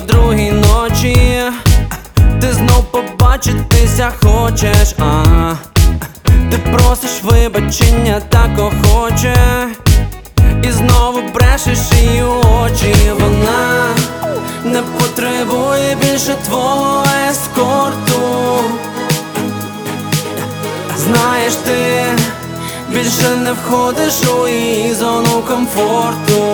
другій ночі ти знов побачитися хочеш, ти просиш вибачення так охоче, і знову брешеш її очі. Вона не потребує більше твого ескорту. Знаєш, ти більше не входиш у її зону комфорту.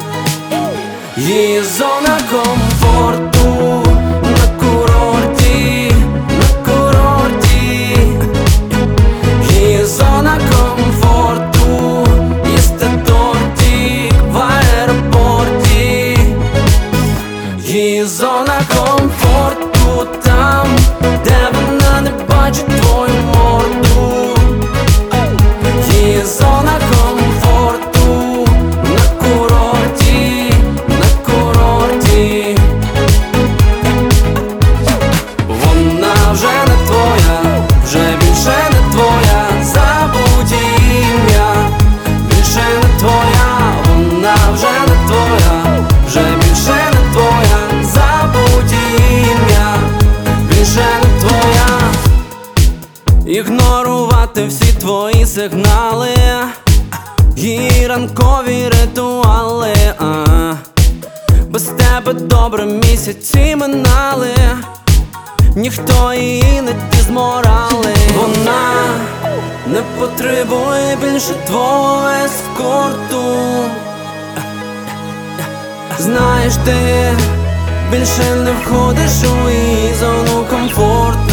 Її зона комфорту на курорті, на курорті. Її зона комфорту їсти тортик в аеропорті. Її зона комфорту там, де вона не бачить твою морду. Її зона комфорту на курорті, на курорті. Вона вже не твоя, вже більше не твоя, забудь ім'я. Більше не твоя, вона вже не твоя, вже більше не твоя, забудь ім'я. Більше не твоя. Ігнорувати всі твої сигнали і ранкові ритуали. Без тебе добре місяці минали, ніхто її не ті морали. Вона не потребує більше твого ескорту. Знаєш, ти більше не входиш у її зону комфорту.